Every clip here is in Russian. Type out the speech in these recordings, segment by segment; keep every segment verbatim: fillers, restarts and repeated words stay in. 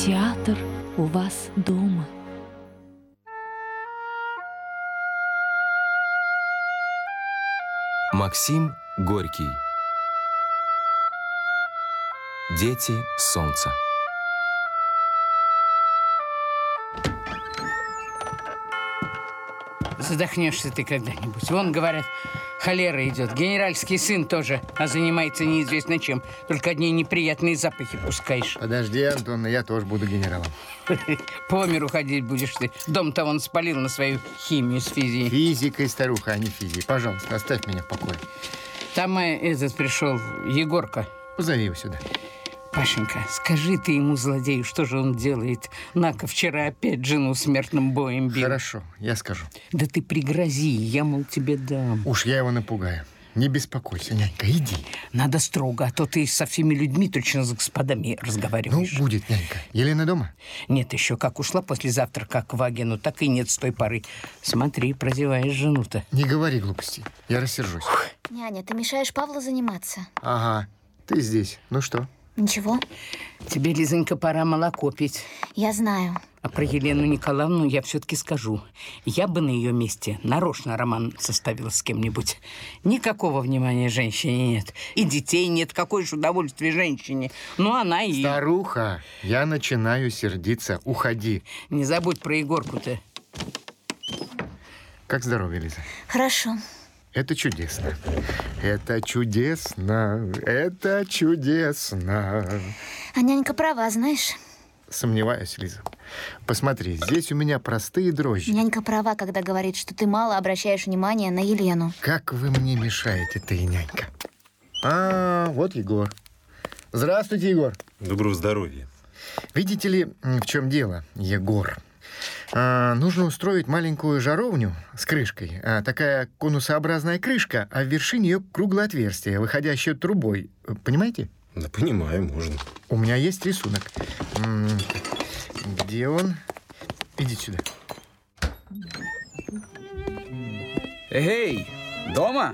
Театр у вас дома. Максим Горький. Дети солнца. Задохнешься ты когда-нибудь. Вон, говорят, холера идет. Генеральский сын тоже, а занимается неизвестно чем. Только одни неприятные запахи пускаешь. Подожди, Антон, я тоже буду генералом. По миру ходить будешь ты. Дом-то он спалил на свою химию с физией. Физикой, старуха, а не физией. Пожалуйста, оставь меня в покое. Там э, этот пришел, Егорка. Позови его сюда. Пашенька, скажи ты ему, злодею, что же он делает? На-ка, вчера опять жену смертным боем бил. Хорошо, я скажу. Да ты пригрози, я, мол, тебе дам. Уж я его напугаю. Не беспокойся, нянька, иди. Надо строго, а то ты со всеми людьми точно с господами разговариваешь. Ну, будет, нянька. Елена дома? Нет, еще как ушла после завтрака к Вагину, так и нет с той поры. Смотри, прозеваешь жену-то. Не говори глупостей, я рассержусь. Няня, ты мешаешь Павлу заниматься. Ага, ты здесь. Ну что? Ничего. Тебе, Лизонька, пора молоко пить. Я знаю. А про Елену Николаевну я все-таки скажу. Я бы на ее месте нарочно роман составила с кем-нибудь. Никакого внимания женщине нет. И детей нет. Какое же удовольствие женщине. Ну, она и... Старуха, я начинаю сердиться. Уходи. Не забудь про Егорку-то. Как здоровье, Лиза? Хорошо. Это чудесно. Это чудесно. Это чудесно. А нянька права, знаешь? Сомневаюсь, Лиза. Посмотри, здесь у меня простые дрожжи. Нянька права, когда говорит, что ты мало обращаешь внимания на Елену. Как вы мне мешаете, ты, нянька. А, вот Егор. Здравствуйте, Егор. Доброго здоровья. Видите ли, в чем дело, Егор? А, нужно устроить маленькую жаровню с крышкой. А, такая конусообразная крышка, а в вершине ее круглое отверстие, выходящее трубой. Понимаете? Да, понимаю, можно. У меня есть рисунок. М-м, где он? Идите сюда. Эй, дома?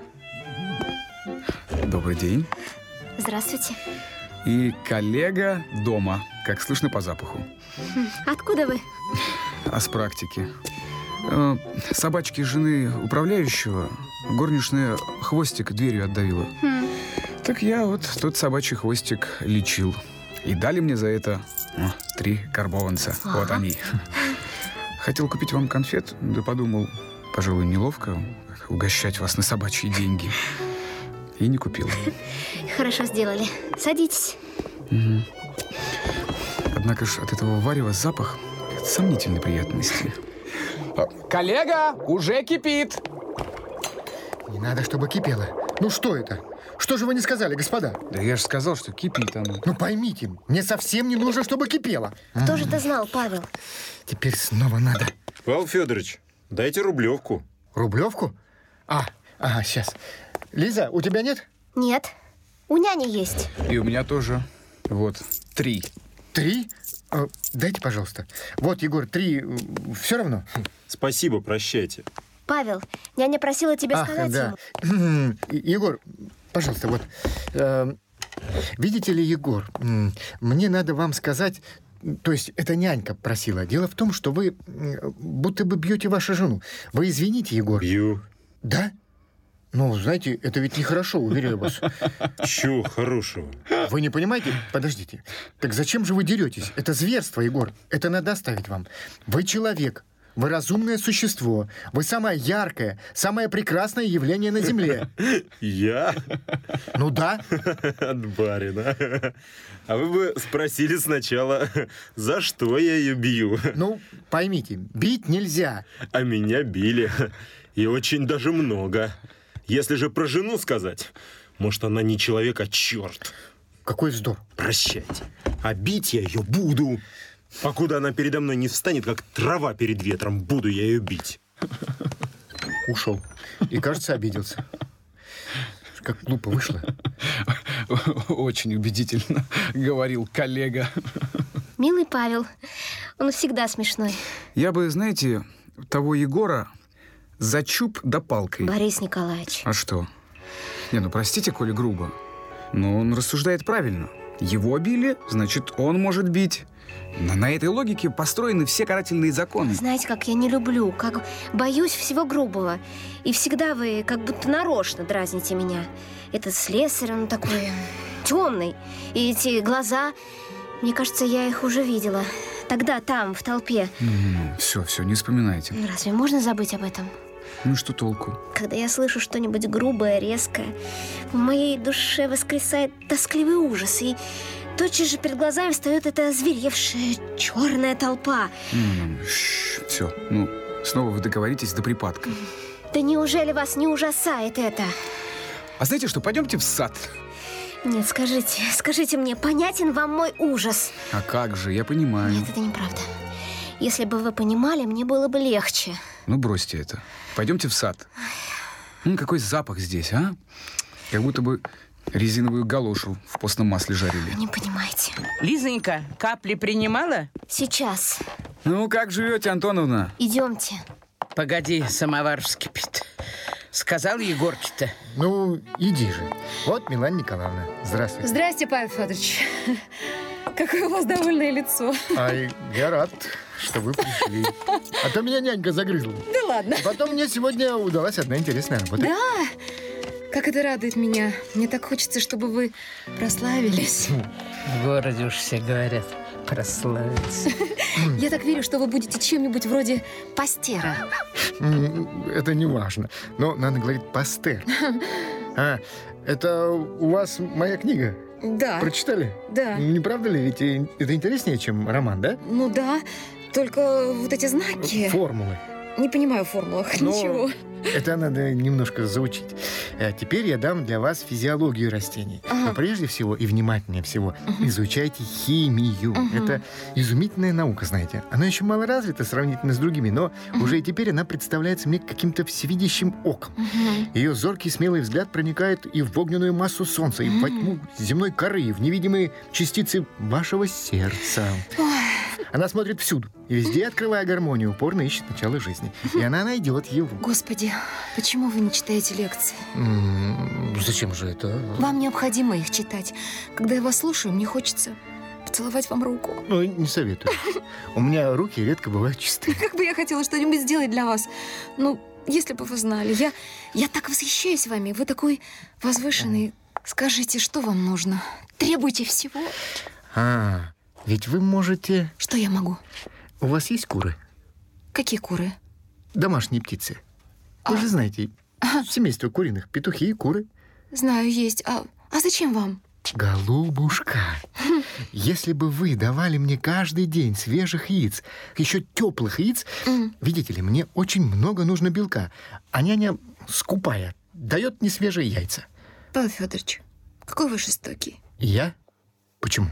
Добрый день. Здравствуйте. И коллега дома, как слышно по запаху. Откуда вы? А с практики. Э, собачки жены управляющего горничная хвостик дверью отдавила. Хм. Так я вот тот собачий хвостик лечил. И дали мне за это о, три карбованца. Ага. Вот они. Хотел купить вам конфет, да подумал, пожалуй, неловко угощать вас на собачьи деньги. И не купил. Хорошо сделали. Садитесь. Угу. Однако ж от этого варева запах сомнительной приятности. Коллега, уже кипит. Не надо, чтобы кипело. Ну что это? Что же вы не сказали, господа? Да я же сказал, что кипит оно. Ну поймите, мне совсем не нужно, чтобы кипело. Кто же это знал, Павел? Теперь снова надо. Павел Федорович, дайте рублевку. Рублевку? А, ага, сейчас. Лиза, у тебя нет? Нет. У няни есть. И у меня тоже. Вот, три. Три? Э, дайте, пожалуйста. Вот, Егор, три. э, Все равно? Спасибо, прощайте. Павел, няня просила тебя Ах, сказать да. ему. Егор, пожалуйста, вот. э, Видите ли, Егор, м, мне надо вам сказать... То есть, это нянька просила. Дело в том, что вы м, будто бы бьете вашу жену. Вы извините, Егор. Бью. Да? Ну, знаете, это ведь нехорошо, уверяю вас. Чего хорошего? Вы не понимаете? Подождите. Так зачем же вы деретесь? Это зверство, Егор. Это надо оставить вам. Вы человек. Вы разумное существо. Вы самое яркое, самое прекрасное явление на земле. Я? Ну да. От барина. А вы бы спросили сначала, за что я ее бью? Ну, поймите, бить нельзя. А меня били. И очень даже много. Если же про жену сказать, может, она не человек, а черт. Какой вздор. Прощайте. А бить я ее буду. Покуда она передо мной не встанет, как трава перед ветром, буду я ее бить. Ушел. И, кажется, обиделся. Как глупо вышло. Очень убедительно говорил коллега. Милый Павел, он всегда смешной. Я бы, знаете, того Егора за чуб да палкой. Борис Николаевич. А что? Не, ну простите, коли грубо, но он рассуждает правильно. Его били, значит, он может бить. На, на этой логике построены все карательные законы. Знаете, как я не люблю, как боюсь всего грубого. И всегда вы как будто нарочно дразните меня. Этот слесарь, он такой темный. И эти глаза, мне кажется, я их уже видела. Тогда там, в толпе. Mm, все, все, не вспоминайте. Разве можно забыть об этом? Ну что толку? Когда я слышу что-нибудь грубое, резкое, в моей душе воскресает тоскливый ужас. И тотчас же перед глазами встает эта зверевшая черная толпа. Mm, все, ну, снова вы договоритесь до припадка. Да неужели вас не ужасает это? А знаете что, пойдемте в сад. Нет, скажите, скажите мне, понятен вам мой ужас? А как же, я понимаю. Нет, это неправда. Если бы вы понимали, мне было бы легче. Ну, бросьте это. Пойдемте в сад. Ну, какой запах здесь, а? Как будто бы резиновую галошу в постном масле жарили. Не понимаете. Лизонька, капли принимала? Сейчас. Ну, как живете, Антоновна? Идемте. Погоди, самовар вскипит. Сказал Егорке-то. Ну, иди же. Вот Милана Николаевна. Здравствуйте. Здрасте, Павел Федорович. Какое у вас довольное лицо. Ай, я рад, что вы пришли. А то меня нянька загрызла. Да ладно. Потом мне сегодня удалась одна интересная работа. Да? Как это радует меня. Мне так хочется, чтобы вы прославились. В городе уж все говорят, прославиться. Я так верю, что вы будете чем-нибудь вроде пастера. Это не важно. Но надо говорить пастер. А, это у вас моя книга? Да. Прочитали? Да. Не правда ли? Ведь это интереснее, чем роман, да? Ну да, только вот эти знаки... Формулы. Не понимаю в формулах, Но ничего. Это надо немножко заучить. А теперь я дам для вас физиологию растений. Ага. Но прежде всего и внимательнее всего Угу. изучайте химию. Угу. Это изумительная наука, знаете. Она еще мало развита сравнительно с другими, но Угу. уже и теперь она представляется мне каким-то всевидящим оком. Угу. Ее зоркий смелый взгляд проникает и в огненную массу солнца, и в во тьму земной коры, и в невидимые частицы вашего сердца. Она смотрит всюду и везде, открывая гармонию, упорно ищет начало жизни. И она найдет его. Господи, почему вы не читаете лекции? М, Зачем же это? Вам необходимо их читать. Когда я вас слушаю, мне хочется поцеловать вам руку. Ну, не советую. У меня руки редко бывают чистые. Как бы я хотела что-нибудь сделать для вас. Ну, если бы вы знали. Я, я так восхищаюсь вами. Вы такой возвышенный. Скажите, что вам нужно? Требуйте всего. А, ведь вы можете... Что я могу? У вас есть куры? Какие куры? Домашние птицы. Вы же знаете, семейство куриных, петухи и куры. Знаю, есть. А, а зачем вам? Голубушка, если бы вы давали мне каждый день свежих яиц, еще теплых яиц, Мгм. видите ли, мне очень много нужно белка, а няня скупая, дает несвежие яйца. Павел Федорович, какой вы жестокий. И я? Почему?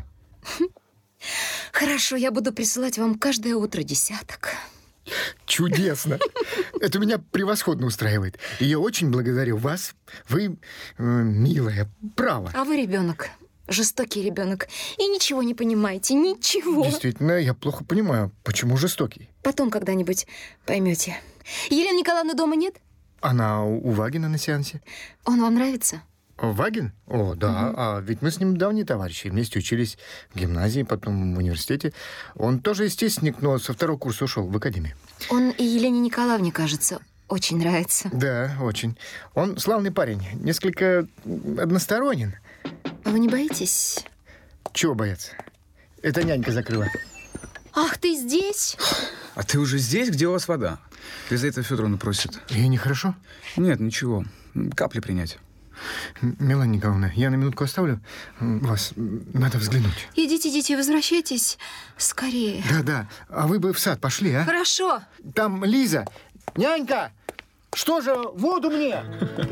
Хорошо, я буду присылать вам каждое утро десяток. Чудесно! Это меня превосходно устраивает. И я очень благодарю вас. Вы, э, милая, право. А вы ребенок. Жестокий ребенок. И ничего не понимаете. Ничего. Действительно, я плохо понимаю, почему жестокий. Потом когда-нибудь поймете. Елены Николаевны дома нет? Она у у Вагина на сеансе. Он вам нравится? Вагин? О, да. А ведь мы с ним давние товарищи. Вместе учились в гимназии, потом в университете. Он тоже естественник, но со второго курса ушел в академию. Он и Елене Николаевне, кажется, очень нравится. Да, очень. Он славный парень. Несколько односторонен. А вы не боитесь? Чего бояться? Это нянька закрыла. Ах, ты здесь? А ты уже здесь? Где у вас вода? Лизавета Федоровна просит. Ей нехорошо? Нет, ничего. Капли принять. М, Милана Николаевна, я на минутку оставлю м, вас. М, Надо взглянуть. Идите, идите, возвращайтесь скорее. Да-да. А вы бы в сад пошли, а? Хорошо. Там Лиза. Нянька! Что же, воду мне?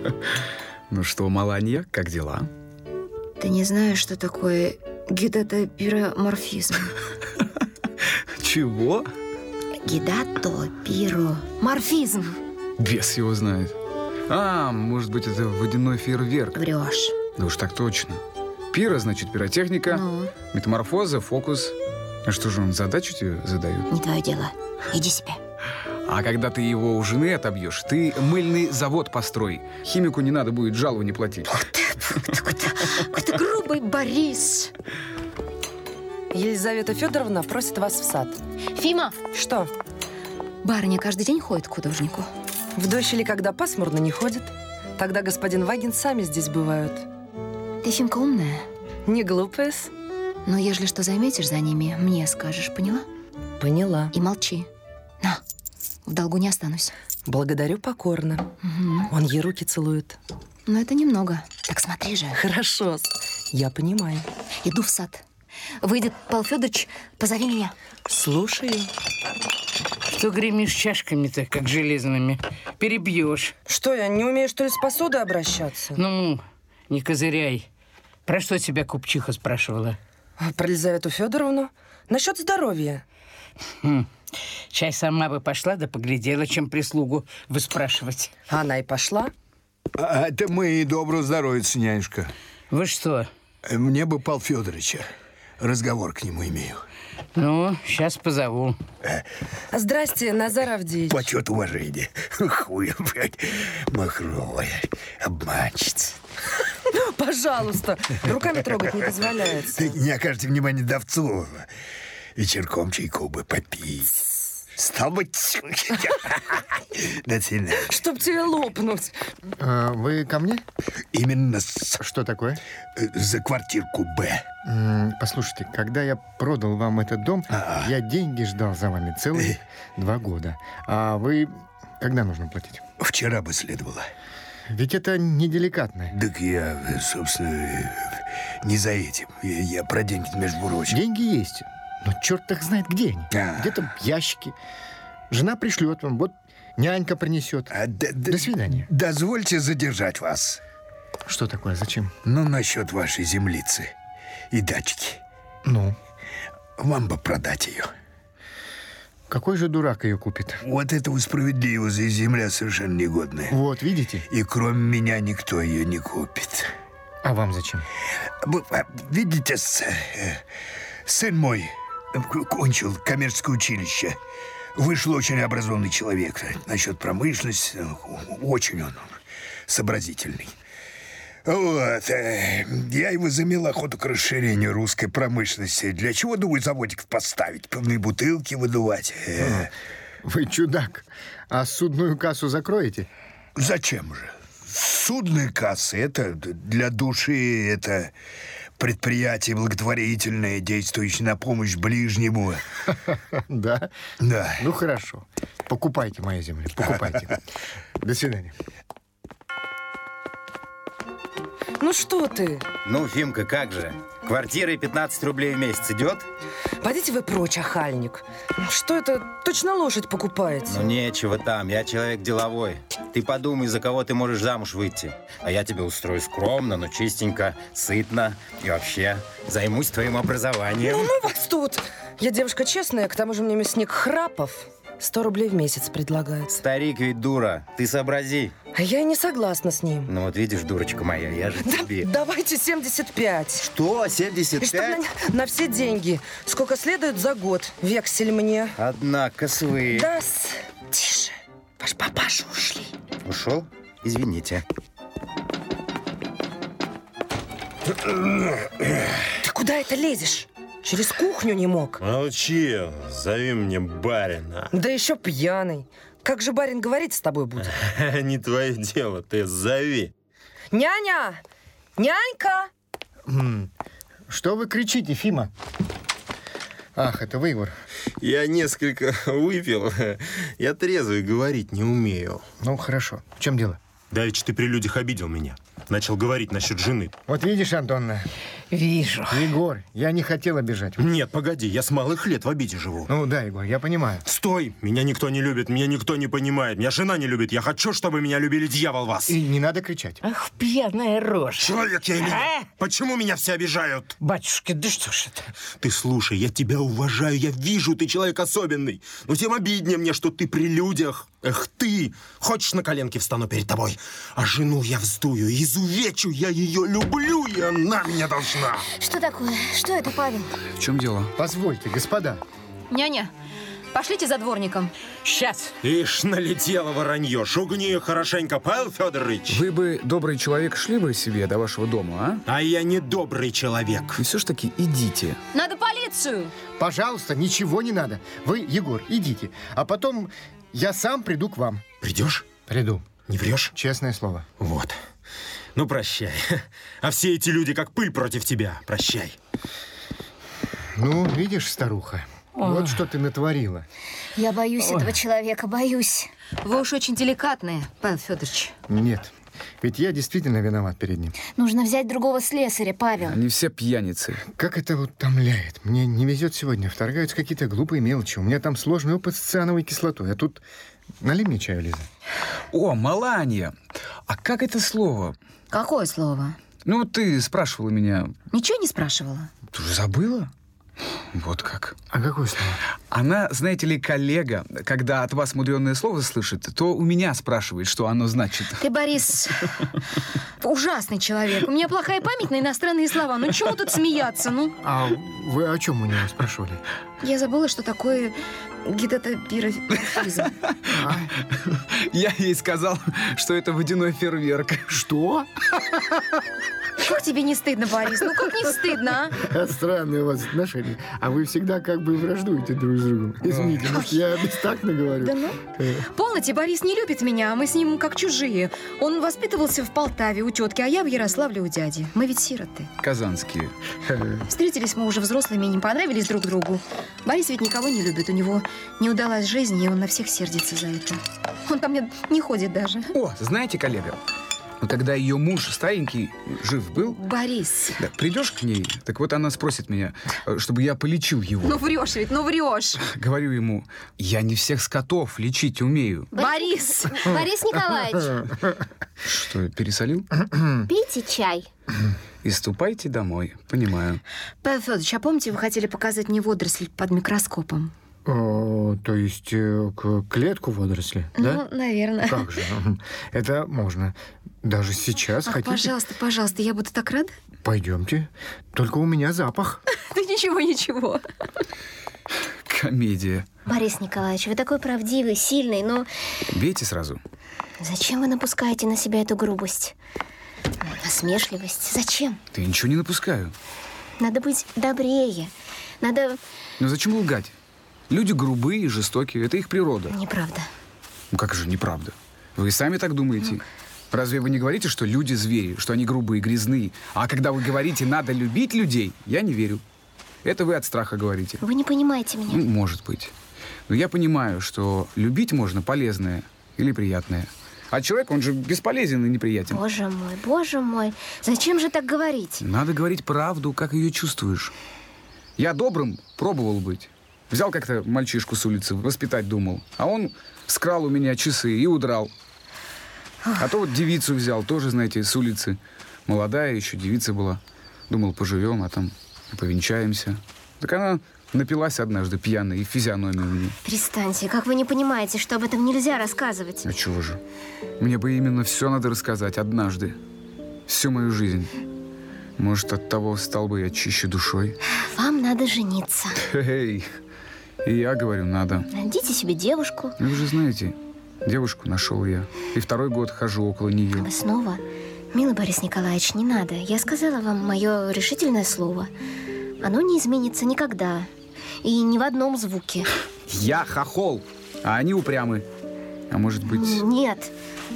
Ну что, Маланья, как дела? Ты не знаешь, что такое гидатопироморфизм? Чего? Гидатопироморфизм. Бес его знает. А, может быть, это водяной фейерверк. Врешь. Да уж так точно. Пиро, значит, пиротехника. Ну, Метаморфоза, фокус. А что же он, задачу тебе задает? не твое дело. Иди себе. А когда ты его у жены отобьешь, ты мыльный завод построй. Химику не надо будет жалование платить. Вот. Какой-то какой-то грубый Борис. Елизавета Федоровна просит вас в сад. Фима, Что? Барыня каждый день ходит к художнику. В дождь или когда пасмурно не ходит? Тогда господин Вагин сами здесь бывают. Ты, Фимка, умная. Не глупая-с. Но ежели что заметишь за ними, мне скажешь, поняла? Поняла. И молчи. На, в долгу не останусь. Благодарю покорно. Угу. Он ей руки целует. Но это немного. Так смотри же. Хорошо. Я понимаю. Иду в сад. Выйдет Павел Федорович, позови меня. Слушаю. Что гремишь чашками-то, как железными? Перебьешь. Что, я не умею, что ли, с посудой обращаться? Ну, не козыряй. Про что тебя купчиха спрашивала? А про Елизавету Федоровну? Насчет здоровья. Хм. Чай сама бы пошла, да поглядела, чем прислугу выспрашивать. Она и пошла. А это мы и доброго здоровья, нянюшка. Вы что? Мне бы Павла Федоровича. Разговор к нему имею. Ну, сейчас позову. Здрасте, Назар Авдеевич. Почет уважения. Хуя, блядь, махровая, обманщица. Пожалуйста, руками трогать не дозволяется. Ты не окажете внимания Давцова. Вечерком чайку бы попить. Стал быть, до свидания. Чтоб тебе лопнуть. А, вы ко мне? Именно с- Что такое? за квартирку Б. М, Послушайте, когда я продал вам этот дом, А-а. я деньги ждал за вами целых два года. А вы когда нужно платить? Вчера бы следовало. Ведь это неделикатно. Так я, собственно, не за этим. Я, я про деньги, между прочим. Деньги есть, но черт их знает, где они. А. Где-то в ящике. Жена пришлет вам, вот нянька принесет. А, д- д- До свидания. Дозвольте задержать вас. Что такое? Зачем? Ну, насчет вашей землицы и дачки. Ну, Вам бы продать ее. какой же дурак ее купит? Вот это вы справедливо, за земля совершенно негодная. Вот, видите? И кроме меня никто ее не купит. А вам зачем? Вы, а, Видите, с- э, сын мой э, кончил коммерческое училище. Вышел очень образованный человек. Насчет промышленности э, очень он сообразительный. Вот. э, Я его замел охоту к расширению русской промышленности. Для чего, думаю, заводик поставить? Пивные бутылки выдувать. Э, Вы чудак. А судную кассу закроете? Зачем же? Судные кассы – это для души, это предприятие благотворительное, действующее на помощь ближнему. Да? Да. Ну, хорошо. Покупайте мою землю, покупайте. До свидания. Ну что ты? Ну, Фимка, как же? Квартира и пятнадцать рублей в месяц идет? Пойдите вы прочь, охальник. Что это? Точно лошадь покупаете? Ну, нечего там, я человек деловой. Ты подумай, за кого ты можешь замуж выйти. А я тебя устрою скромно, но чистенько, сытно. И вообще, займусь твоим образованием. Ну, ну вас тут. Я девушка честная, к тому же мне мясник Храпов сто рублей в месяц предлагает. Старик ведь дура, ты сообрази. А я и не согласна с ним. Ну вот видишь, дурочка моя, я же Да, тебе... давайте семьдесят пять. Что, семьдесят И чтоб пять? на, на все деньги. Сколько следует за год. Вексель мне. Однако, свы. Да, с... Тише. Ваш папаша ушли. Ушел? Извините. Ты куда это лезешь? Через кухню не мог. Молчи, зови мне барина. Да еще пьяный. Как же барин говорить с тобой будет? Не твое дело, ты зови. Няня! Нянька! М, Что вы кричите, Фима? Ах, это вы, Егор. Я несколько выпил. Я трезвый, говорить не умею. Ну, хорошо. В чем дело? Давеча ты при людях обидел меня. Начал говорить насчет жены. Вот видишь, Антонна. Вижу. Егор, я не хотел обижать вас. Нет, погоди, я с малых лет в обиде живу. Ну да, Егор, я понимаю. Стой! Меня никто не любит, меня никто не понимает. Меня жена не любит. Я хочу, чтобы меня любили, дьявол вас. И не надо кричать. Ах, пьяная рожа. Человек я или нет? А? Почему меня все обижают? Батюшки, да что ж это? Ты слушай, я тебя уважаю, я вижу, ты человек особенный. Но тем обиднее мне, что ты при людях. Эх ты! Хочешь, на коленки встану перед тобой? А жену я вздую, изувечу, я ее люблю, и она меня должна. Что такое? Что это, Павел? В чем дело? Позвольте, господа. Няня, Пошлите за дворником. Сейчас. Ишь, налетело воронье. Шугни ее хорошенько, Павел Федорович. Вы бы, добрый человек, шли бы себе до вашего дома, а? А я не добрый человек. И все ж таки идите. Надо полицию. Пожалуйста, ничего не надо. Вы, Егор, идите. А потом я сам приду к вам. Придешь? Приду. Не врешь? Честное слово. Вот. Ну, прощай. А все эти люди как пыль против тебя. Прощай. Ну, видишь, старуха, Ой. вот что ты натворила. Я боюсь Ой. этого человека, боюсь. Вы уж очень деликатные, Павел Федорович. Нет, ведь я действительно виноват перед ним. Нужно взять другого слесаря, Павел. Они все пьяницы. Как это утомляет. Мне не везет сегодня. Вторгаются какие-то глупые мелочи. У меня там сложный опыт с циановой кислотой. А тут налей мне чаю, Лиза. О, Маланья. А как это слово? Какое слово? Ну, ты спрашивала меня. Ничего не спрашивала. Ты уже забыла? Вот как. А какое слово? Она, знаете ли, коллега, когда от вас мудреное слово слышит, то у меня спрашивает, что оно значит. Ты, Борис, ужасный человек. У меня плохая память на иностранные слова. Ну, чему тут смеяться, ну? А вы о чем у него спрашивали? Я забыла, что такое гидатопирофизм. А? Я ей сказал, что это водяной фейерверк. Что? Как тебе не стыдно, Борис? Ну как не стыдно, а? Странные у вас отношения. А вы всегда как бы враждуете друг с другом. Извините, может, я бестактно говорю? Да ну? Полноте, Борис не любит меня, а мы с ним как чужие. Он воспитывался в Полтаве у тетки, а я в Ярославле у дяди. Мы ведь сироты. Казанские. Встретились мы уже взрослыми и не понравились друг другу. Борис ведь никого не любит. У него не удалась жизнь, и он на всех сердится за это. Он ко мне не ходит даже. О, знаете, коллега, ну, когда ее муж старенький жив был... Борис. Да, придешь к ней, так вот она спросит меня, чтобы я полечил его. Ну врешь ведь, ну врешь. Говорю ему, я не всех скотов лечить умею. Борис! Борис Николаевич! Что, пересолил? Пейте чай. И ступайте домой, понимаю. Павел Федорович, а помните, вы хотели показать мне водоросль под микроскопом? О, то есть э, к клетку водоросли, да? Ну, наверное. Как же? Это можно. Даже сейчас Ах, хотите? Пожалуйста, пожалуйста, я буду так рада. Пойдемте. Только у меня запах. Да ничего, ничего. Комедия. Борис Николаевич, вы такой правдивый, сильный, но... Бейте сразу. Зачем вы напускаете на себя эту грубость? Насмешливость? Зачем? Да я ничего не напускаю. Надо быть добрее. Надо... Но зачем лгать? Люди грубые и жестокие. Это их природа. Неправда. Ну как же неправда? Вы сами так думаете? Ну. Разве вы не говорите, что люди звери, что они грубые, грязные? А когда вы говорите «надо любить людей», я не верю. Это вы от страха говорите. Вы не понимаете меня. Ну, может быть. Но я понимаю, что любить можно полезное или приятное. А человек, он же бесполезен и неприятен. Боже мой, боже мой. Зачем же так говорить? Надо говорить правду, как ее чувствуешь. Я добрым пробовал быть. Взял как-то мальчишку с улицы, воспитать думал. А он скрал у меня часы и удрал. А то вот девицу взял, тоже, знаете, с улицы. Молодая еще девица была. Думал, поживем, а там повенчаемся. Так она напилась однажды пьяная и физиономию мне. Перестаньте, как вы не понимаете, что об этом нельзя рассказывать? А чего же? Мне бы именно все надо рассказать однажды. Всю мою жизнь. Может, от того стал бы я чище душой. Вам надо жениться. Эй, и я говорю, надо. Найдите себе девушку. Вы же знаете, девушку нашел я. И второй год хожу около нее. Вы снова? Милый Борис Николаевич, не надо. Я сказала вам мое решительное слово. Оно не изменится никогда. И ни в одном звуке. Я хохол, а они упрямы. А может быть... Нет.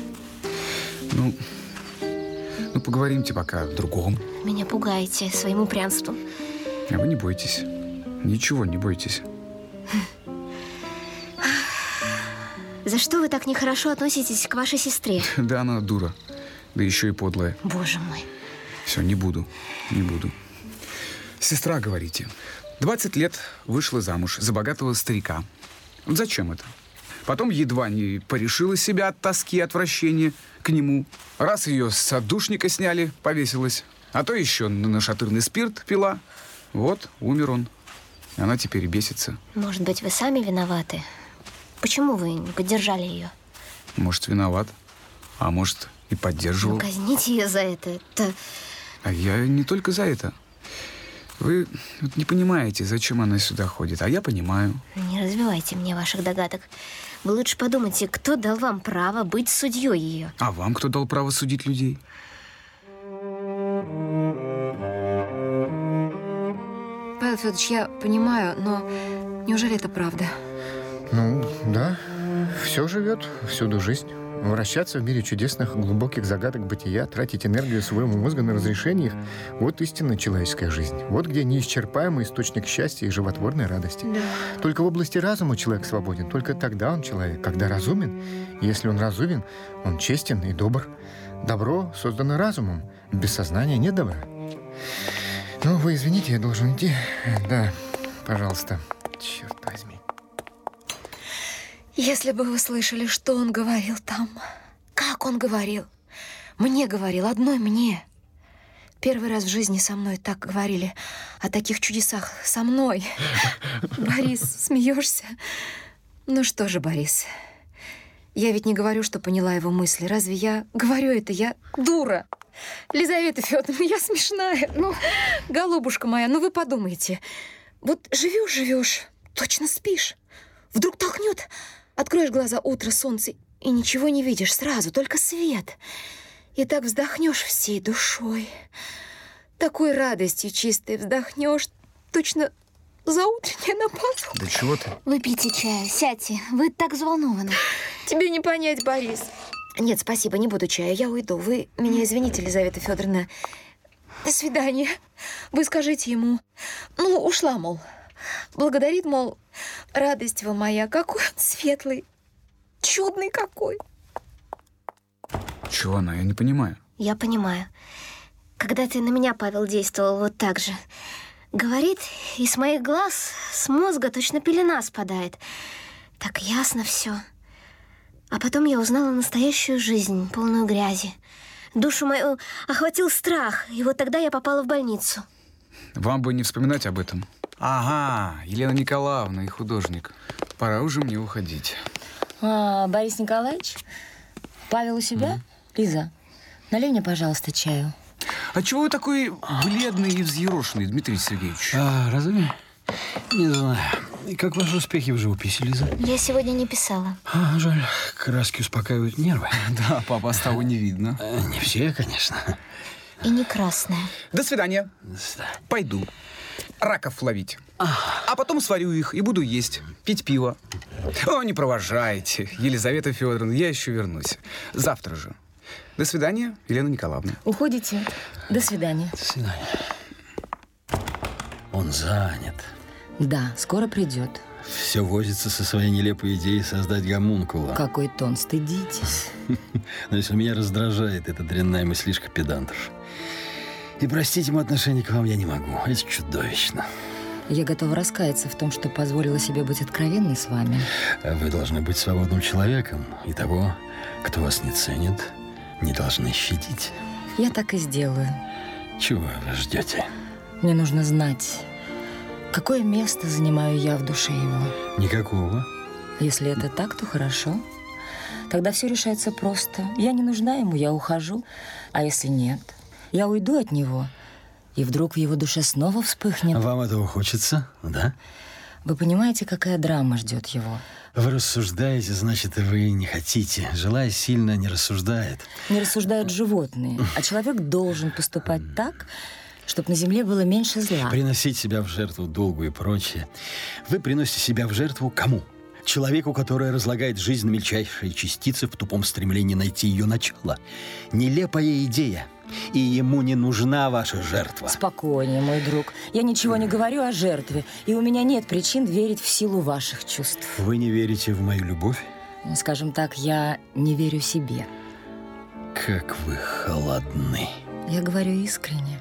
Ну, ну поговоримте пока о другом. Меня пугаете своим упрямством. А вы не бойтесь. Ничего не бойтесь. За что вы так нехорошо относитесь к вашей сестре? Да она дура. Да еще и подлая. Боже мой. Все, не буду. Не буду. Сестра, говорите. двадцать лет вышла замуж за богатого старика. Вот зачем это? Потом едва не порешила себя от тоски и отвращения к нему. Раз ее с отдушника сняли, повесилась. А то еще на нашатырный спирт пила. Вот, умер он. Она теперь бесится. Может быть, вы сами виноваты? Почему вы не поддержали ее? Может, виноват. А может, и поддерживал. Ну, казните ее за это. Это... А я не только за это. Вы вот не понимаете, зачем она сюда ходит, а я понимаю. Не развивайте мне ваших догадок. Вы лучше подумайте, кто дал вам право быть судьей ее. А вам кто дал право судить людей? Павел Федорович, я понимаю, но неужели это правда? Ну, да. Все живет, всюду жизнь. Вращаться в мире чудесных, глубоких загадок бытия, тратить энергию своего мозга на разрешение их – вот истинная человеческая жизнь. Вот где неисчерпаемый источник счастья и животворной радости. Да. Только в области разума человек свободен. Только тогда он человек, когда разумен. Если он разумен, он честен и добр. Добро создано разумом. Без сознания нет добра. Ну, вы извините, я должен идти. Да, пожалуйста. Черт возьми. Если бы вы слышали, что он говорил там, как он говорил. Мне говорил, одной мне. Первый раз в жизни со мной так говорили. О таких чудесах со мной. Борис, смеешься? Ну что же, Борис, я ведь не говорю, что поняла его мысли. Разве я говорю это? Я дура. Лизавета Федоровна, я смешная. Ну, голубушка моя, ну вы подумайте. Вот живешь-живешь, точно спишь. Вдруг толкнет. Откроешь глаза, утро, солнце, и ничего не видишь сразу, только свет. И так вздохнешь всей душой. Такой радостью чистой вздохнешь, точно заутренняя на Пасху. Да чего ты? Выпейте чая, сядьте. Вы так взволнованы. Тебе не понять, Борис. Нет, спасибо, не буду чая, я уйду. Вы меня извините, Лизавета Федоровна. До свидания. Вы скажите ему. Ну, ушла, мол. Благодарит, мол, радость вы моя, какой он светлый, чудный какой. Чего она? Я не понимаю. Я понимаю. Когда ты на меня, Павел, действовал вот так же. Говорит, и с моих глаз, с мозга точно пелена спадает. Так ясно все. А потом я узнала настоящую жизнь, полную грязи. Душу мою охватил страх, и вот тогда я попала в больницу. Вам бы не вспоминать об этом. Ага, Елена Николаевна и художник. Пора уже мне уходить. А, Борис Николаевич? Павел у себя? Mm. Лиза, налей мне, пожалуйста, чаю. А чего вы такой бледный и взъерошенный, Дмитрий Сергеевич? А, разве? Не знаю. И как ваши успехи в живописи, Лиза? Я сегодня не писала. А, жаль, краски успокаивают нервы. Да, папа, а с того не видно. Не все, конечно. И не красная. До свидания. Пойду раков ловить. А потом сварю их и буду есть, пить пиво. О, не провожайте, Елизавета Федоровна, я еще вернусь. Завтра же. До свидания, Елена Николаевна. Уходите. До свидания. До свидания. Он занят. Да, скоро придет. Все возится со своей нелепой идеей создать гомункула. Какой тон, стыдитесь. Но если меня раздражает эта дрянная мыслишка педантов. И простить ему отношение к вам я не могу. Это чудовищно. Я готова раскаяться в том, что позволила себе быть откровенной с вами. А вы должны быть свободным человеком. И того, кто вас не ценит, не должны щадить. Я так и сделаю. Чего вы ждете? Мне нужно знать, какое место занимаю я в душе его. Никакого. Если это так, то хорошо. Тогда все решается просто. Я не нужна ему, я ухожу. А если нет, я уйду от него, и вдруг в его душе снова вспыхнет. Вам этого хочется, да? Вы понимаете, какая драма ждет его? Вы рассуждаете, значит, вы не хотите. Желая сильно, не рассуждает. Не рассуждают животные, а человек должен поступать так, чтобы на земле было меньше зла. Приносить себя в жертву долгу и прочее. Вы приносите себя в жертву кому? Человеку, который разлагает жизнь на мельчайшие частицы в тупом стремлении найти ее начало. Нелепая идея. И ему не нужна ваша жертва. Спокойнее, мой друг. Я ничего не говорю о жертве, и у меня нет причин верить в силу ваших чувств. Вы не верите в мою любовь? Скажем так, я не верю себе. Как вы холодны. Я говорю искренне.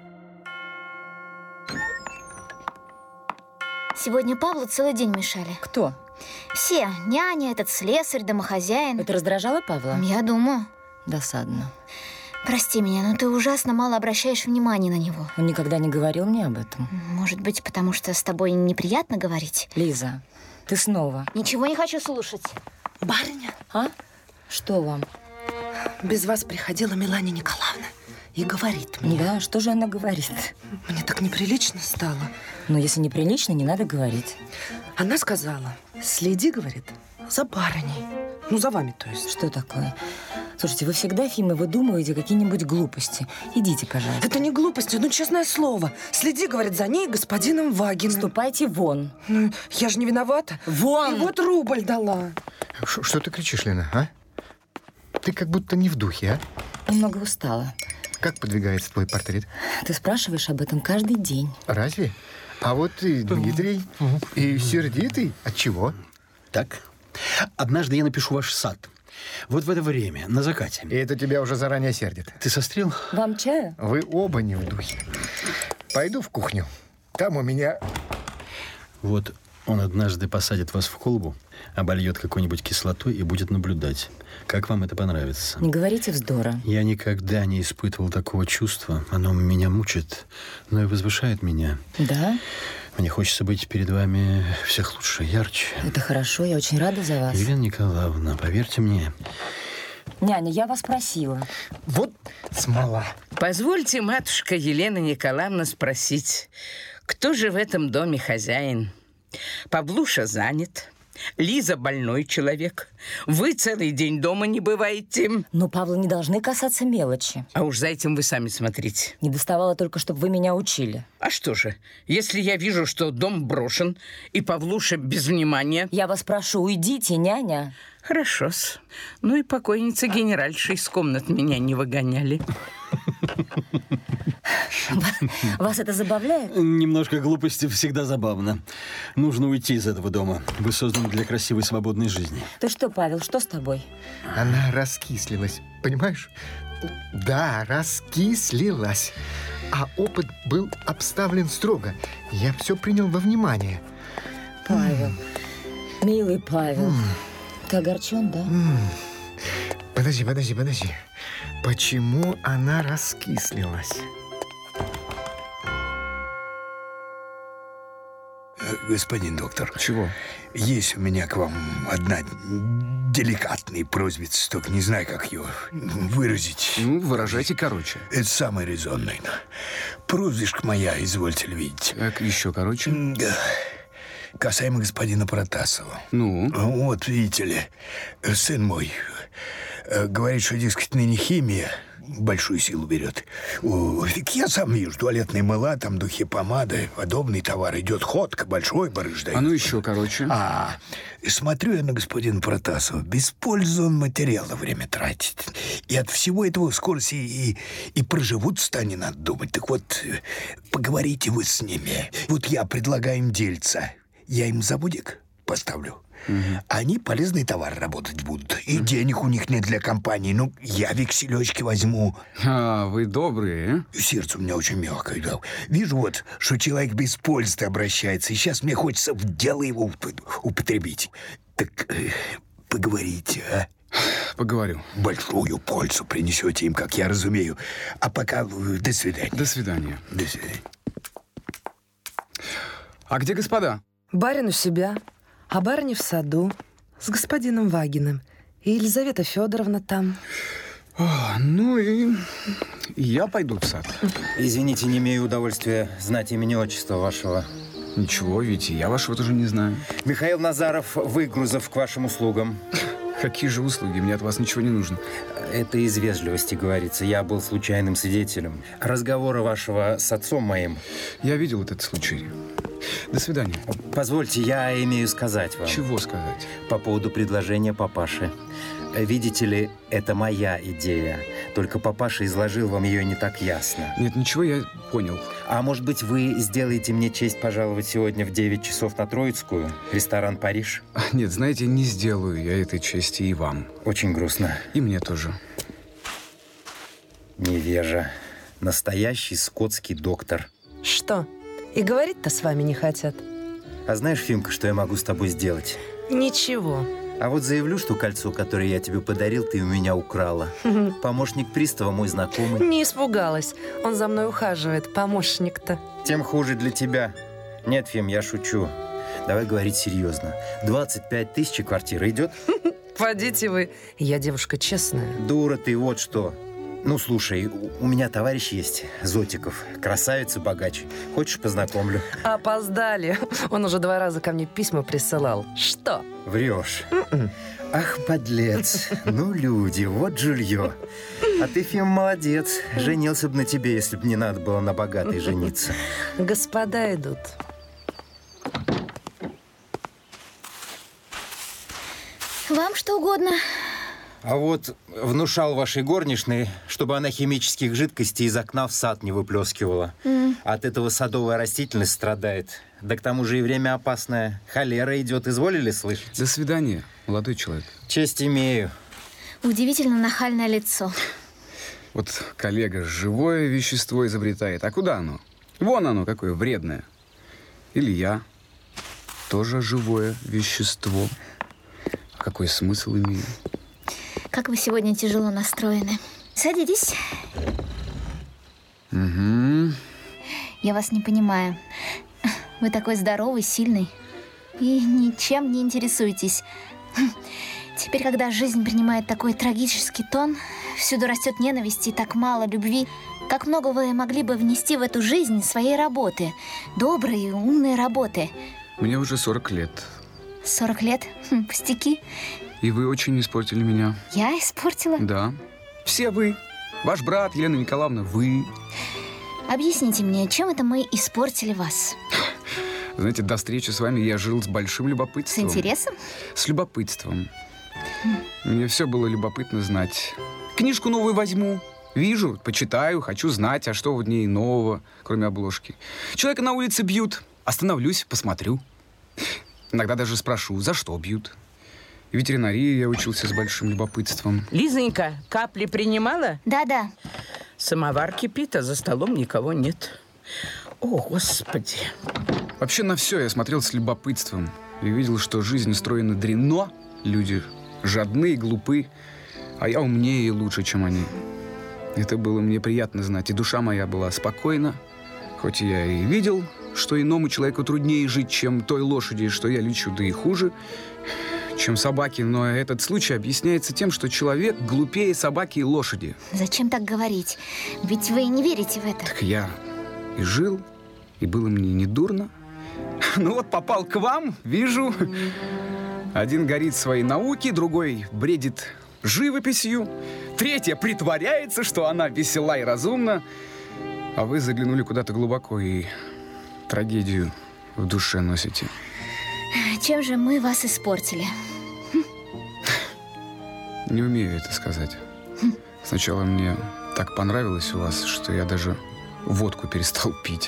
Сегодня Павлу целый день мешали. Кто? Все. Няня, этот слесарь, домохозяин. Это раздражало Павла? Я думаю. Досадно. Прости меня, но ты ужасно мало обращаешь внимания на него. Он никогда не говорил мне об этом. Может быть, потому что с тобой неприятно говорить? Лиза, ты снова. Ничего не хочу слушать. Барыня. А? Что вам? Без вас приходила Мелания Николаевна. и говорит мне. Да, что же она говорит? Мне так неприлично стало. Но если неприлично, не надо говорить. Она сказала, следи, говорит, за барыней. Ну, за вами, то есть. Что такое? Слушайте, вы всегда, Фима, выдумываете какие-нибудь глупости. Идите, пожалуйста. Это не глупости, ну, честное слово. Следи, говорит, за ней господином Вагиным. Ступайте вон. Ну, я же не виновата. Вон! И вот рубль дала. Ш- что ты кричишь, Лена, а? Ты как будто не в духе, а? Немного устала. Как подвигается твой портрет? Ты спрашиваешь об этом каждый день. Разве? А вот ты, Дмитрий, и сердитый. От чего? Так. Однажды я напишу ваш сад. Вот в это время, на закате. И это тебя уже заранее сердит. Ты сострил? Вам чая? Вы оба не в духе. Пойду в кухню. Там у меня... Вот он однажды посадит вас в колбу, обольет какой-нибудь кислотой и будет наблюдать. Как вам это понравится? Не говорите вздора. Я никогда не испытывал такого чувства. Оно меня мучит, но и возвышает меня. Да? Мне хочется быть перед вами всех лучше, ярче. Это хорошо, я очень рада за вас. Елена Николаевна, поверьте мне. Няня, я вас просила. Вот смола. Позвольте, матушка Елена Николаевна, спросить, кто же в этом доме хозяин? Павлуша занят. Лиза больной человек. Вы целый день дома не бываете. Но Павла не должны касаться мелочи. А уж за этим вы сами смотрите. Не доставало только, чтобы вы меня учили. А что же, если я вижу, что дом брошен, и Павлуша без внимания... Я вас прошу, уйдите, няня. Хорошо-с. Ну и покойница генеральша из комнат меня не выгоняли. Вас это забавляет? Немножко глупости всегда забавно. Нужно уйти из этого дома. Вы созданы для красивой свободной жизни. Ты что, Павел, что с тобой? Она раскислилась, понимаешь? Да, раскислилась. А опыт был обставлен строго. Я все принял во внимание. Павел, милый Павел, ты огорчен, да? Подожди, подожди, подожди. Почему она раскислилась? Господин доктор. Чего? Есть у меня к вам одна деликатная просьбица, только не знаю, как ее выразить. Ну, выражайте короче. Это самое резонное. Просьбишка моя, извольте ли видеть. Так, еще короче. Касаемо господина Протасова. Ну? Вот, видите ли, сын мой говорит, что, дескать, ныне химия большую силу берет. О, я сам вижу, туалетные мыла, там духи, помады, подобный товар. Идет ходка, большой барыш дает. А ну еще короче. А, смотрю я на господина Протасова. Беспользно он материала время тратит. И от всего этого скоро и, и проживут-то не надо думать. Так вот, поговорите вы с ними. Вот я предлагаю им дельца. Я им заводик поставлю. Угу. Они полезный товар работать будут. И угу. денег у них нет для компании. Ну, я векселечки возьму. А, вы добрые, а? Сердце у меня очень мягкое, да. Вижу вот, что человек без пользы обращается. И сейчас мне хочется в дело его употребить. Так э, поговорите, а? Поговорю. Большую пользу принесете им, как я разумею. А пока до свидания. До свидания. До свидания. А где господа? Барин у себя, а барыня в саду с господином Вагиным. И Елизавета Федоровна там. О, ну и я пойду в сад. Извините, не имею удовольствия знать имени отчества вашего. Ничего, ведь я вашего тоже не знаю. Михаил Назаров, Выгрузов, к вашим услугам. Какие же услуги? Мне от вас ничего не нужно. Это из вежливости говорится. Я был случайным свидетелем разговора вашего с отцом моим. Я видел этот случай. До свидания. Позвольте, я имею сказать вам. Чего сказать? По поводу предложения папаши. Видите ли, это моя идея. Только папаша изложил вам ее не так ясно. Нет, ничего, я понял. А может быть, вы сделаете мне честь пожаловать сегодня в девять часов на Троицкую? Ресторан «Париж»? Нет, знаете, не сделаю я этой чести и вам. Очень грустно. И мне тоже. Невежа. Настоящий скотский доктор. Что? И говорить-то с вами не хотят? А знаешь, Фимка, что я могу с тобой сделать? Ничего. А вот заявлю, что кольцо, которое я тебе подарил, ты у меня украла. Помощник пристава мой знакомый. Не испугалась. Он за мной ухаживает, помощник-то. Тем хуже для тебя. Нет, Фим, я шучу. Давай говорить серьезно. двадцать пять тысяч квартира идет? Подите вы. Я девушка честная. Дура ты, вот что. Ну, слушай, у, у меня товарищ есть, Зотиков, красавец и богач. Хочешь, познакомлю? Опоздали. Он уже два раза ко мне письма присылал. Что? Врешь. Ах, подлец. Ну, люди, вот жулье. А ты, Фим, молодец. Женился бы на тебе, если бы не надо было на богатой жениться. Господа идут. Вам что угодно. А вот внушал вашей горничной, чтобы она химических жидкостей из окна в сад не выплескивала. Mm. От этого садовая растительность страдает. Да к тому же и время опасное. Холера идет, изволили слышать? До свидания, молодой человек. Честь имею. Удивительно нахальное лицо. Вот коллега живое вещество изобретает. А куда оно? Вон оно, какое вредное. Или я. Тоже живое вещество. А какой смысл имею? Как вы сегодня тяжело настроены. Садитесь. Угу. Я вас не понимаю. Вы такой здоровый, сильный и ничем не интересуетесь. Теперь, когда жизнь принимает такой трагический тон, всюду растет ненависть и так мало любви, как много вы могли бы внести в эту жизнь своей работы, доброй и умной работы. Мне уже сорок лет. сорок лет? Хм, пустяки. И вы очень испортили меня. Я испортила? Да. Все вы. Ваш брат, Елена Николаевна, вы. Объясните мне, чем это мы испортили вас? Знаете, до встречи с вами я жил с большим любопытством. С интересом? С любопытством. Мне все было любопытно знать. Книжку новую возьму. Вижу, почитаю, хочу знать, а что в ней нового, кроме обложки. Человека на улице бьют. Остановлюсь, посмотрю. Иногда даже спрошу, за что бьют. В ветеринарии я учился с большим любопытством. Лизонька, капли принимала? Да-да. Самовар кипит, а за столом никого нет. О, Господи. Вообще на все я смотрел с любопытством. И видел, что жизнь устроена дрянно. Люди жадны и глупы. А я умнее и лучше, чем они. Это было мне приятно знать. И душа моя была спокойна. Хоть я и видел, что иному человеку труднее жить, чем той лошади, что я лечу, да и хуже, чем собаки. Но этот случай объясняется тем, что человек глупее собаки и лошади. Зачем так говорить? Ведь вы не верите в это. Так я и жил, и было мне не дурно. Ну вот попал к вам, вижу. Один горит своей науки, другой бредит живописью, третья притворяется, что она весела и разумна. А вы заглянули куда-то глубоко и трагедию в душе носите. Чем же мы вас испортили? Не умею это сказать. Сначала мне так понравилось у вас, что я даже водку перестал пить.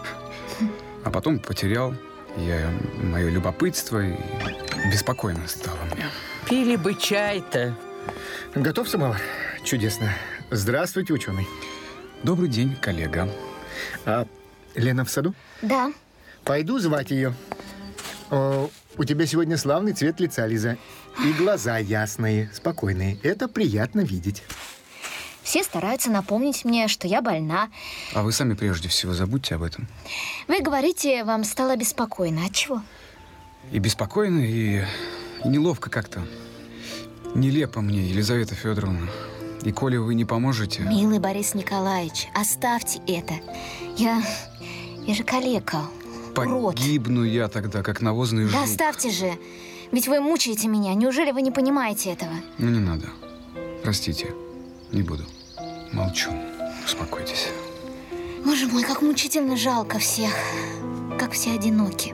А потом потерял я мое любопытство, и беспокойно стало мне. Пили бы чай-то. Готов самовар? Чудесно. Здравствуйте, ученый. Добрый день, коллега. А Лена в саду? Да. Пойду звать ее. О, у тебя сегодня славный цвет лица, Лиза. И глаза ясные, спокойные. Это приятно видеть. Все стараются напомнить мне, что я больна. А вы сами прежде всего забудьте об этом. Вы говорите, вам стало беспокойно. От чего? И беспокойно, и, и неловко как-то. Нелепо мне, Елизавета Федоровна. И коли вы не поможете... Милый Борис Николаевич, оставьте это. Я... я же калека. Погибну я тогда, как навозный жук. Да оставьте же. Ведь вы мучаете меня. Неужели вы не понимаете этого? Ну, не надо. Простите. Не буду. Молчу. Успокойтесь. Боже мой, как мучительно жалко всех. Как все одиноки.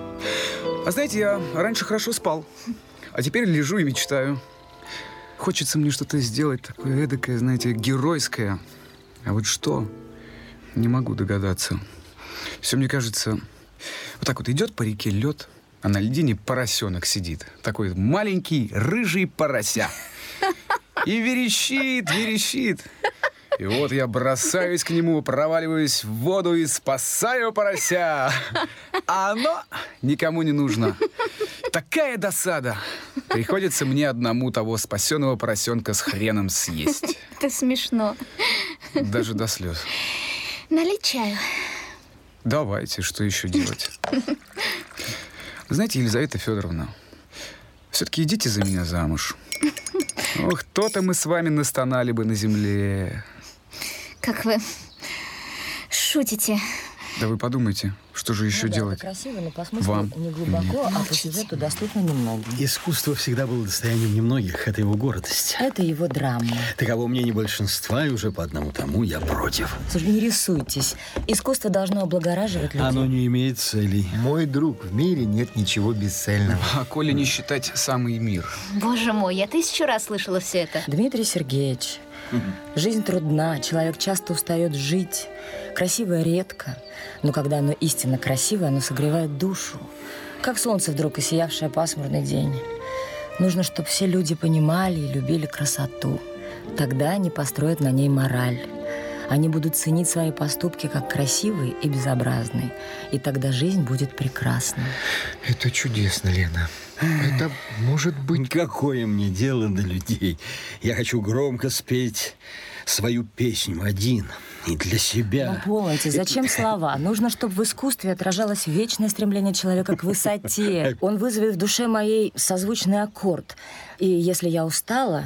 А знаете, я раньше хорошо спал. А теперь лежу и мечтаю. Хочется мне что-то сделать такое эдакое, знаете, геройское. А вот что? Не могу догадаться. Все мне кажется... Вот так вот идет по реке лед, а на льдине поросенок сидит. Такой маленький рыжий порося. И верещит, верещит. И вот я бросаюсь к нему, проваливаюсь в воду и спасаю порося. А оно никому не нужно. Такая досада. Приходится мне одному того спасенного поросенка с хреном съесть. Это смешно. Даже до слез. Налить чаю. Давайте, что еще делать? Знаете, Елизавета Федоровна, все-таки идите за меня замуж. Ох, то-то мы с вами настонали бы на земле. Как вы шутите. Да вы подумайте, что же еще Ну да, делать? это красиво, но по смыслу Вам? не глубоко, а по сюжету доступно немногим. Искусство всегда было достоянием немногих. Это его гордость. Это его драма. Таково мнение большинства, и уже по одному тому я против. Слушай, не рисуйтесь. Искусство должно облагораживать людей. Оно не имеет целей. Мой друг, в мире нет ничего бесцельного. А коли не считать самый мир. Боже мой, я тысячу раз слышала все это. Дмитрий Сергеевич, жизнь трудна, человек часто устает жить. Красивое редко, но когда оно истинно красивое, оно согревает душу. Как солнце вдруг осиявшее пасмурный день. Нужно, чтобы все люди понимали и любили красоту. Тогда они построят на ней мораль. Они будут ценить свои поступки как красивые и безобразные. И тогда жизнь будет прекрасна. Это чудесно, Лена. Это может быть... Какое мне дело до людей? Я хочу громко спеть свою песню один. И для себя. Ну, полноте, зачем слова? Нужно, чтобы в искусстве отражалось вечное стремление человека к высоте. Он вызовет в душе моей созвучный аккорд. И если я устала,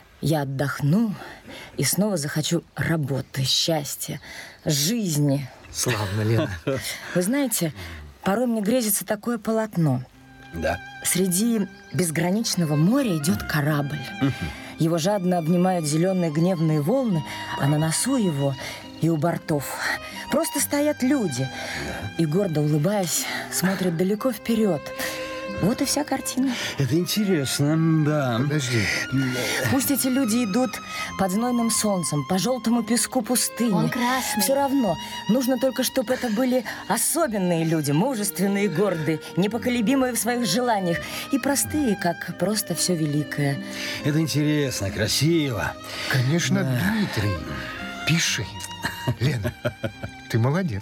я отдохну и снова захочу работы, счастья, жизни. Славно, Лена. Вы знаете, порой мне грезится такое полотно. Да. Среди безграничного моря идет корабль. Его жадно обнимают зеленые гневные волны, а на носу его и у бортов просто стоят люди. И, гордо улыбаясь, смотрят далеко вперед. Вот и вся картина. Это интересно, да. Подожди. Пусть эти люди идут под знойным солнцем, по желтому песку пустыни. Он красный. Все равно. Нужно только, чтобы это были особенные люди, мужественные и гордые, непоколебимые в своих желаниях и простые, как просто все великое. Это интересно, красиво. Конечно, Дмитрий. Пиши. Лена, ты молодец.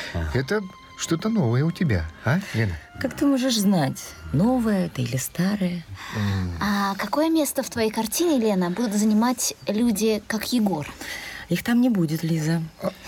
Это что-то новое у тебя, а, Лена? Как ты можешь знать, новое это или старое? А какое место в твоей картине, Лена, будут занимать люди, как Егор? Их там не будет, Лиза.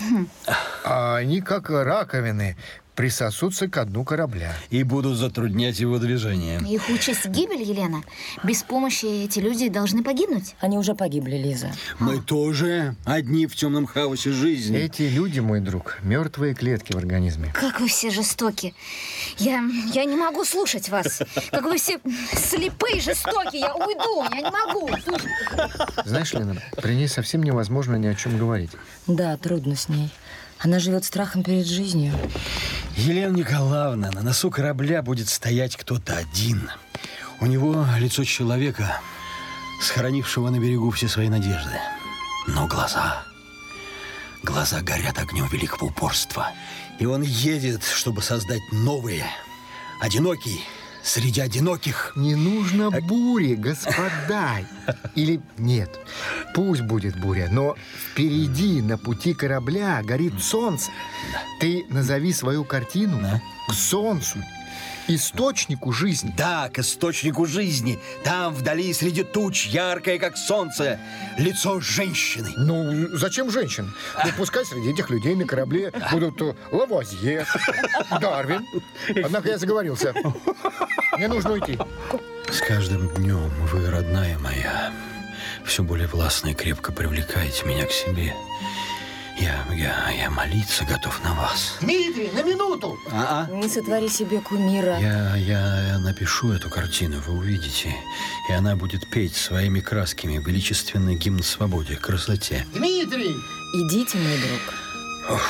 А они, как раковины, присосутся к дну корабля. И будут затруднять его движение. Их участь гибель, Елена. Без помощи эти люди должны погибнуть. Они уже погибли, Лиза. Мы тоже одни в темном хаосе жизни. Эти люди, мой друг, мертвые клетки в организме. Как вы все жестоки. Я, я не могу слушать вас. Как вы все слепые, жестокие. Я уйду, я не могу. Знаешь, Лена, при ней совсем невозможно ни о чем говорить. Да, трудно с ней. Она живет страхом перед жизнью. Елена Николаевна, на носу корабля будет стоять кто-то один. У него лицо человека, схоронившего на берегу все свои надежды. Но глаза... Глаза горят огнем великого упорства. И он едет, чтобы создать новые, одинокий, среди одиноких. Не нужно бури, господа. Или нет, пусть будет буря, но впереди, на пути корабля, горит солнце. Да. Ты назови свою картину Да. к солнцу, источнику жизни. Да, к источнику жизни. Там, вдали, среди туч, яркое, как солнце, лицо женщины. Ну, зачем женщин? Ну, пускай среди этих людей на корабле будут э, Лавуазье, Дарвин. Однако я заговорился. Мне нужно уйти. С каждым днем вы, родная моя, все более властно и крепко привлекаете меня к себе. Я, я, я молиться готов на вас. Дмитрий, на минуту! А-а. Не сотвори себе кумира. Я, я напишу эту картину, вы увидите. И она будет петь своими красками величественный гимн свободе, красоте. Дмитрий! Идите, мой друг.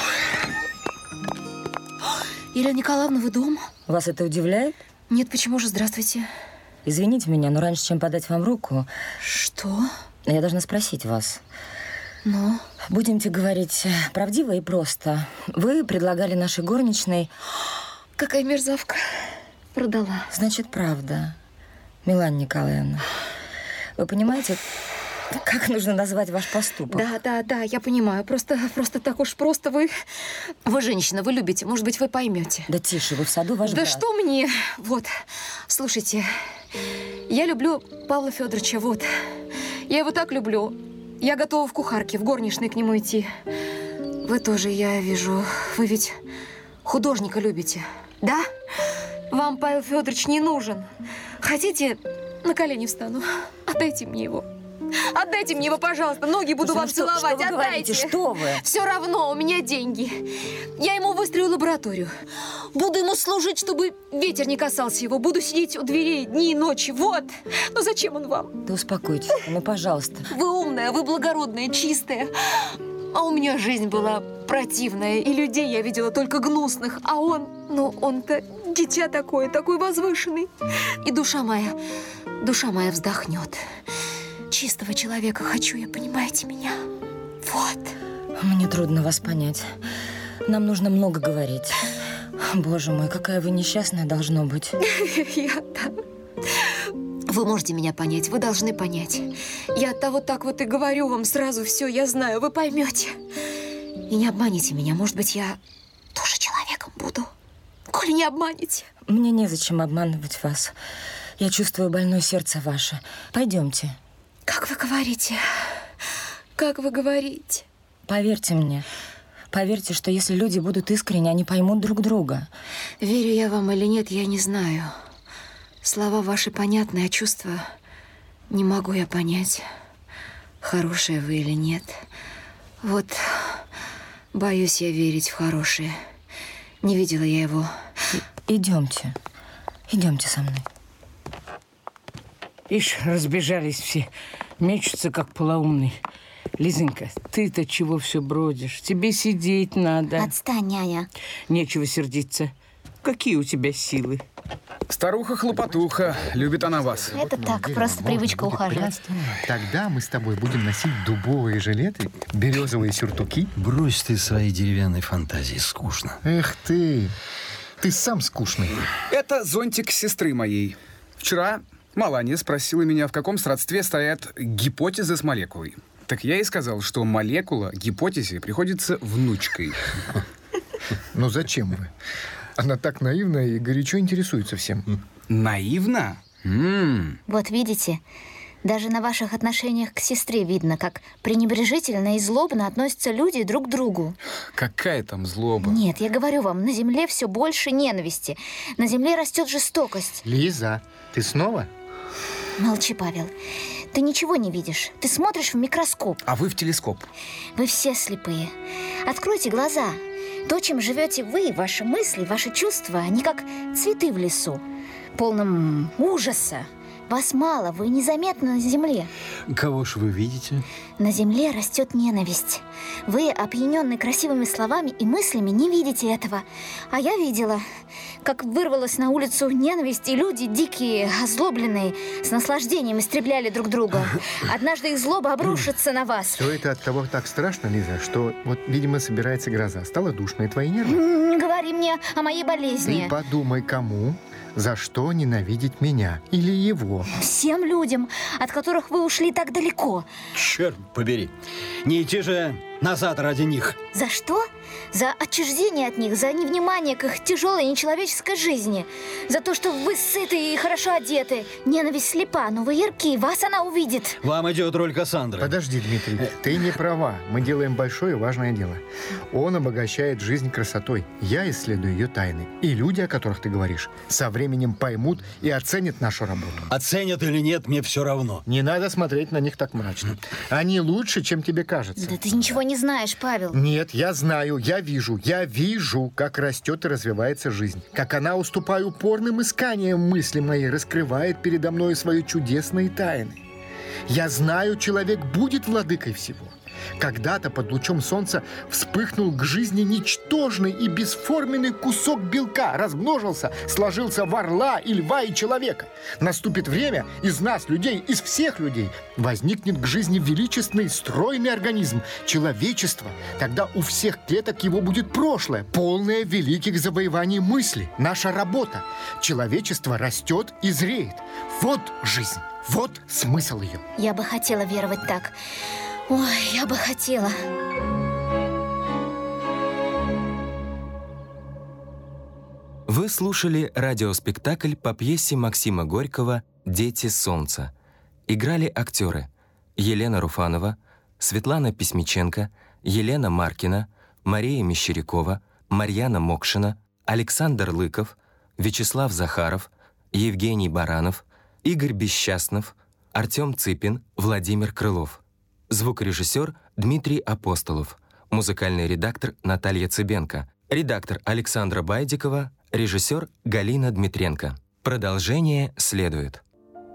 Елена Николаевна, вы дома? Вас это удивляет? Нет, почему же? Здравствуйте. Извините меня, но раньше, чем подать вам руку... Что? Я должна спросить вас. Ну? Будемте говорить правдиво и просто. Вы предлагали нашей горничной... Какая мерзавка. Продала. Значит, правда. Милана Николаевна, вы понимаете, как нужно назвать ваш поступок? Да, да, да, я понимаю. Просто, просто так уж просто вы... Вы женщина, вы любите. Может быть, вы поймете. Да тише, вы в саду ваш Да брат. что мне? Вот, слушайте, я люблю Павла Федоровича, вот. Я его так люблю. Я готова в кухарке, в горничной к нему идти. Вы тоже, я вижу. Вы ведь художника любите, да? Вам Павел Федорович не нужен. Хотите, на колени встану? Отдайте мне его. Отдайте мне его, пожалуйста. Ноги буду вам Что- целовать. что вы Отдайте. говорите? Что вы? Все равно, у меня деньги. Я ему выстрою лабораторию. Буду ему служить, чтобы ветер не касался его. Буду сидеть у дверей дни и ночи. Вот. Ну зачем он вам? Да успокойтесь, ну пожалуйста. Вы умная, вы благородная, чистая. А у меня жизнь была противная, и людей я видела только гнусных. А он, ну он-то дитя такое, такой возвышенный. И душа моя, душа моя вздохнет. Чистого человека хочу я, понимаете меня? Вот. Мне трудно вас понять. Нам нужно много говорить. Боже мой, какая вы несчастная должно быть. Я да. Вы можете меня понять, вы должны понять. Я от того так вот и говорю вам сразу все, я знаю, вы поймете. И не обманите меня, может быть, я тоже человеком буду. Коли не обманете. Мне незачем обманывать вас. Я чувствую больное сердце ваше. Пойдемте. Как вы говорите? Как вы говорите? Поверьте мне. Поверьте, что если люди будут искренне, они поймут друг друга. Верю я вам или нет, я не знаю. Слова ваши понятны, а чувства не могу я понять, хорошие вы или нет. Вот боюсь я верить в хорошее. Не видела я его. Идемте. Идемте со мной. Ишь, разбежались все. Мечутся, как полоумный. Лизонька, ты-то чего все бродишь? Тебе сидеть надо. Отстань, няня. Нечего сердиться. Какие у тебя силы? Старуха-хлопотуха. Любит она вас. Это так, просто привычка ухаживать. Тогда мы с тобой будем носить дубовые жилеты, березовые сюртуки. Брось ты свои деревянные фантазии, скучно. Эх ты, ты сам скучный. Это зонтик сестры моей. Вчера Маланья спросила меня, в каком сродстве стоят гипотезы с молекулой. Так я ей сказал, что молекула гипотезе приходится внучкой. Ну зачем вы? Она так наивная и горячо интересуется всем. Наивно? М-м. Вот видите, даже на ваших отношениях к сестре видно, как пренебрежительно и злобно относятся люди друг к другу. Какая там злоба? Нет, я говорю вам, на земле все больше ненависти. На земле растет жестокость. Лиза, ты снова? Молчи, Павел. Ты ничего не видишь. Ты смотришь в микроскоп. А вы в телескоп. Вы все слепые. Откройте глаза. То, чем живете вы, ваши мысли, ваши чувства, они как цветы в лесу, полном ужаса. Вас мало, вы незаметны на земле. Кого ж вы видите? На земле растет ненависть. Вы, опьяненные красивыми словами и мыслями, не видите этого. А я видела, как вырвалась на улицу ненависть, и люди, дикие, озлобленные, с наслаждением истребляли друг друга. Однажды их злоба обрушится на вас. Все это от того так страшно, Лиза, что вот, видимо, собирается гроза. Стало душно, и твои нервы. Не говори мне о моей болезни. Ты подумай, кому, за что ненавидеть меня или его. Всем людям, от которых вы ушли так далеко. Черт побери. Не идти же назад ради них. За что? За отчуждение от них, за невнимание к их тяжелой нечеловеческой жизни. За то, что вы сыты и хорошо одеты. Ненависть слепа, но вы ярки, вас она увидит. Вам идет роль Кассандры. Подожди, Дмитрий, ты не права. Мы делаем большое и важное дело. Он обогащает жизнь красотой. Я исследую ее тайны. И люди, о которых ты говоришь, со временем поймут и оценят нашу работу. Оценят или нет, мне все равно. Не надо смотреть на них так мрачно. Они лучше, чем тебе кажется. Да ты ничего не знаешь, Павел. Нет, я знаю, я вижу, я вижу, как растет и развивается жизнь. Как она, уступая упорным исканиям мысли моей, раскрывает передо мной свои чудесные тайны. Я знаю, человек будет владыкой всего. Когда-то под лучом солнца вспыхнул к жизни ничтожный и бесформенный кусок белка, размножился, сложился в орла и льва и человека. Наступит время, из нас, людей, из всех людей, возникнет к жизни величественный, стройный организм, человечество. Тогда у всех клеток его будет прошлое, полное великих завоеваний мысли. Наша работа. Человечество растет и зреет. Вот жизнь, вот смысл ее. Я бы хотела веровать так. Ой, я бы хотела. Вы слушали радиоспектакль по пьесе Максима Горького «Дети солнца». Играли актеры Елена Руфанова, Светлана Письмиченко, Елена Маркина, Мария Мещерякова, Марьяна Мокшина, Александр Лыков, Вячеслав Захаров, Евгений Баранов, Игорь Бесчастнов, Артем Цыпин, Владимир Крылов. Звукорежиссер Дмитрий Апостолов. Музыкальный редактор Наталья Цыбенко. Редактор Александра Байдикова. Режиссер Галина Дмитренко. Продолжение следует.